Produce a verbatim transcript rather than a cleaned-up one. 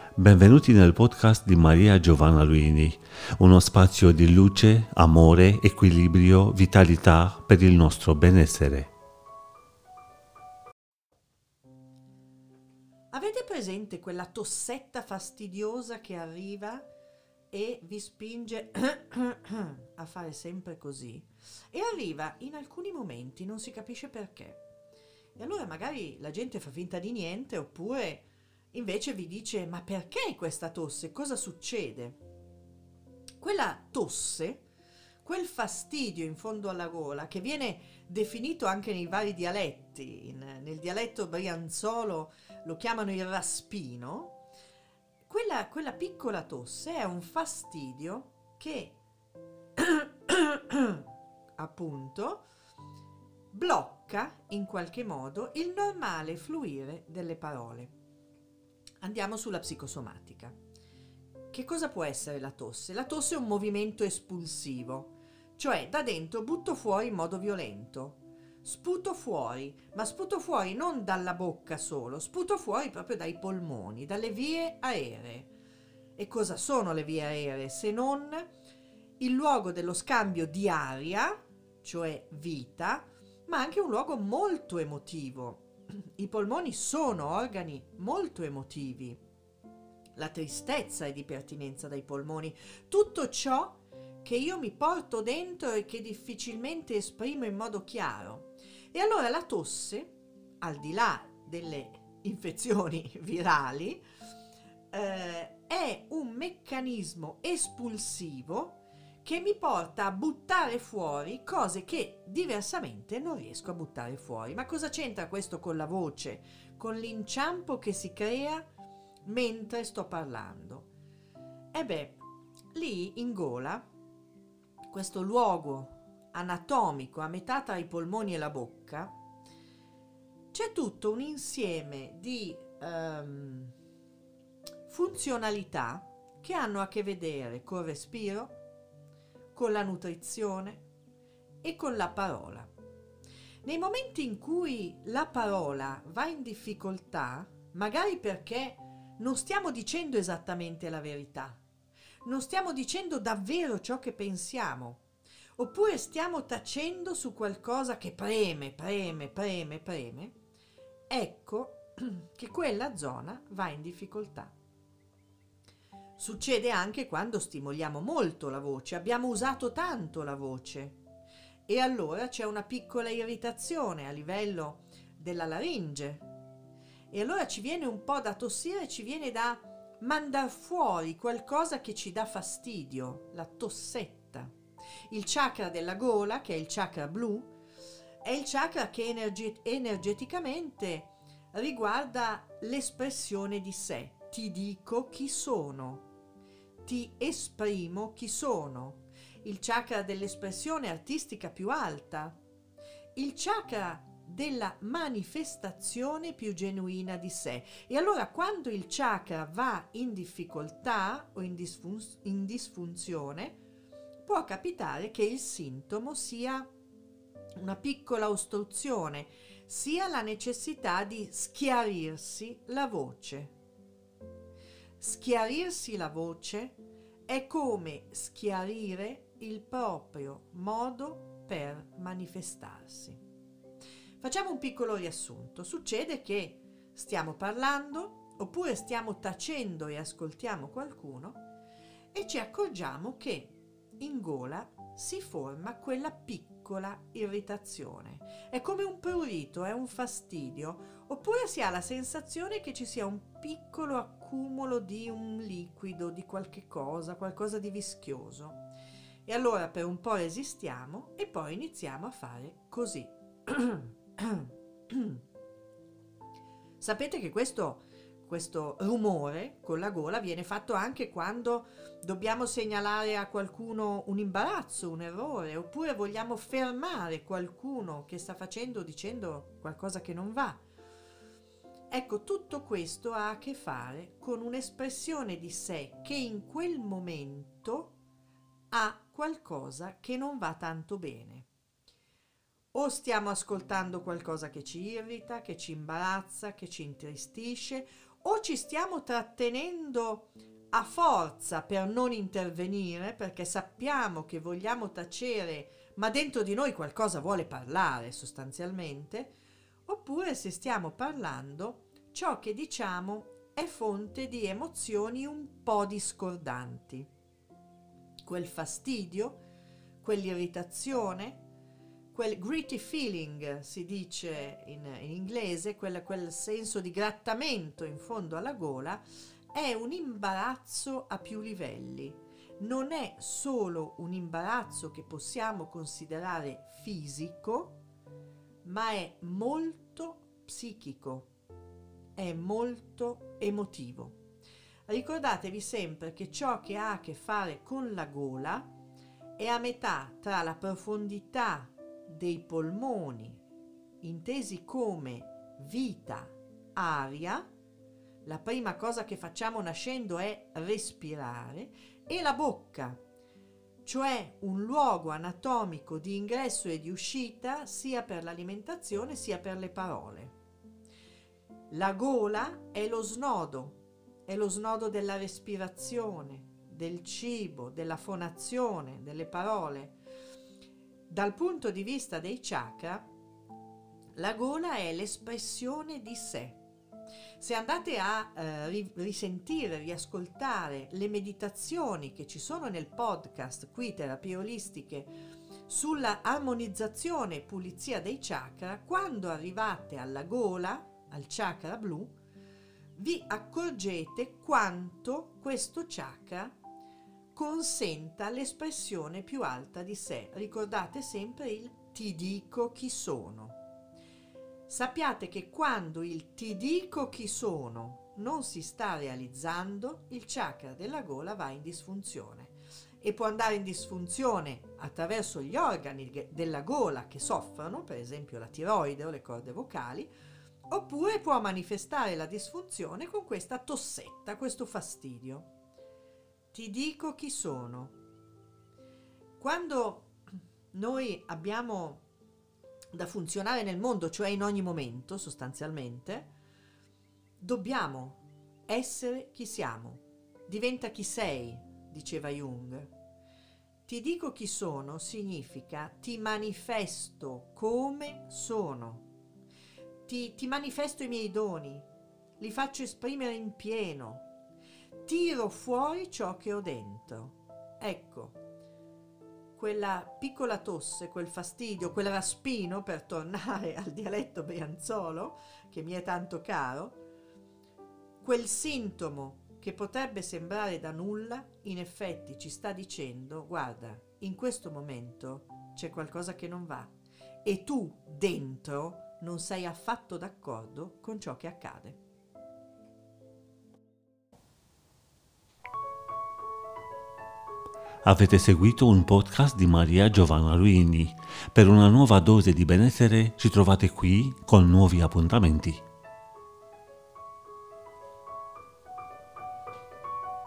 Benvenuti nel podcast di Maria Giovanna Luini, uno spazio di luce, amore, equilibrio, vitalità per il nostro benessere. Avete presente quella tossetta fastidiosa che arriva e vi spinge a fare sempre così? E arriva in alcuni momenti, non si capisce perché. E allora magari la gente fa finta di niente, oppure invece vi dice: ma perché questa tosse? Cosa succede? Quella tosse, quel fastidio in fondo alla gola, che viene definito anche nei vari dialetti, in, nel dialetto brianzolo lo chiamano il raspino, quella, quella piccola tosse è un fastidio che appunto blocca in qualche modo il normale fluire delle parole. Andiamo sulla psicosomatica. Che cosa può essere la tosse? La tosse è un movimento espulsivo, cioè da dentro butto fuori in modo violento, sputo fuori, ma sputo fuori non dalla bocca solo, sputo fuori proprio dai polmoni, dalle vie aeree. E cosa sono le vie aeree se non il luogo dello scambio di aria, cioè vita, ma anche un luogo molto emotivo. I polmoni sono organi molto emotivi. La tristezza è di pertinenza dai polmoni. Tutto ciò che io mi porto dentro e che difficilmente esprimo in modo chiaro. E allora la tosse, al di là delle infezioni virali, eh, è un meccanismo espulsivo che mi porta a buttare fuori cose che diversamente non riesco a buttare fuori. Ma cosa c'entra questo con la voce, con l'inciampo che si crea mentre sto parlando? E beh, lì in gola, questo luogo anatomico a metà tra i polmoni e la bocca, c'è tutto un insieme di um, funzionalità che hanno a che vedere col respiro, con la nutrizione e con la parola. Nei momenti in cui la parola va in difficoltà, magari perché non stiamo dicendo esattamente la verità, non stiamo dicendo davvero ciò che pensiamo, oppure stiamo tacendo su qualcosa che preme, preme, preme, preme, ecco che quella zona va in difficoltà. Succede anche quando stimoliamo molto la voce, abbiamo usato tanto la voce e allora c'è una piccola irritazione a livello della laringe e allora ci viene un po' da tossire, ci viene da mandar fuori qualcosa che ci dà fastidio, la tossetta. Il chakra della gola, che è il chakra blu, è il chakra che energe- energeticamente riguarda l'espressione di sé. Ti dico chi sono. Ti esprimo chi sono, il chakra dell'espressione artistica più alta, il chakra della manifestazione più genuina di sé. E allora quando il chakra va in difficoltà o in, disfun- in disfunzione, può capitare che il sintomo sia una piccola ostruzione, sia la necessità di schiarirsi la voce. Schiarirsi la voce è come schiarire il proprio modo per manifestarsi. Facciamo un piccolo riassunto. Succede che stiamo parlando oppure stiamo tacendo e ascoltiamo qualcuno e ci accorgiamo che in gola si forma quella piccola irritazione. È come un prurito, è un fastidio, oppure si ha la sensazione che ci sia un piccolo accumulo di un liquido, di qualche cosa, qualcosa di vischioso. E allora per un po' resistiamo e poi iniziamo a fare così. Sapete che questo Questo rumore con la gola viene fatto anche quando dobbiamo segnalare a qualcuno un imbarazzo, un errore, oppure vogliamo fermare qualcuno che sta facendo o dicendo qualcosa che non va. Ecco, tutto questo ha a che fare con un'espressione di sé che in quel momento ha qualcosa che non va tanto bene. O stiamo ascoltando qualcosa che ci irrita, che ci imbarazza, che ci intristisce, o ci stiamo trattenendo a forza per non intervenire, perché sappiamo che vogliamo tacere, ma dentro di noi qualcosa vuole parlare sostanzialmente, oppure se stiamo parlando, ciò che diciamo è fonte di emozioni un po' discordanti. Quel fastidio, quell'irritazione, quel gritty feeling, si dice in, in inglese, quel, quel senso di grattamento in fondo alla gola, è un imbarazzo a più livelli. Non è solo un imbarazzo che possiamo considerare fisico, ma è molto psichico, è molto emotivo. Ricordatevi sempre che ciò che ha a che fare con la gola è a metà tra la profondità dei polmoni, intesi come vita, aria, la prima cosa che facciamo nascendo è respirare, e la bocca, cioè un luogo anatomico di ingresso e di uscita sia per l'alimentazione sia per le parole. La gola è lo snodo, è lo snodo della respirazione, del cibo, della fonazione, delle parole. Dal punto di vista dei chakra, la gola è l'espressione di sé. Se andate a eh, risentire, riascoltare le meditazioni che ci sono nel podcast qui, Terapie Olistiche, sulla armonizzazione e pulizia dei chakra, quando arrivate alla gola, al chakra blu, vi accorgete quanto questo chakra consenta l'espressione più alta di sé. Ricordate sempre il ti dico chi sono. Sappiate che quando il ti dico chi sono non si sta realizzando, il chakra della gola va in disfunzione, e può andare in disfunzione attraverso gli organi della gola che soffrono, per esempio la tiroide o le corde vocali, oppure può manifestare la disfunzione con questa tossetta, questo fastidio. Ti dico chi sono. Quando noi abbiamo da funzionare nel mondo, cioè in ogni momento sostanzialmente, dobbiamo essere chi siamo. Diventa chi sei, diceva Jung. Ti dico chi sono significa ti manifesto come sono. Ti, ti manifesto i miei doni, li faccio esprimere in pieno, tiro fuori ciò che ho dentro. Ecco, quella piccola tosse, quel fastidio, quel raspino, per tornare al dialetto brianzolo, che mi è tanto caro, quel sintomo che potrebbe sembrare da nulla, in effetti ci sta dicendo: guarda, in questo momento c'è qualcosa che non va e tu dentro non sei affatto d'accordo con ciò che accade. Avete seguito un podcast di Maria Giovanna Luini. Per una nuova dose di benessere ci trovate qui con nuovi appuntamenti.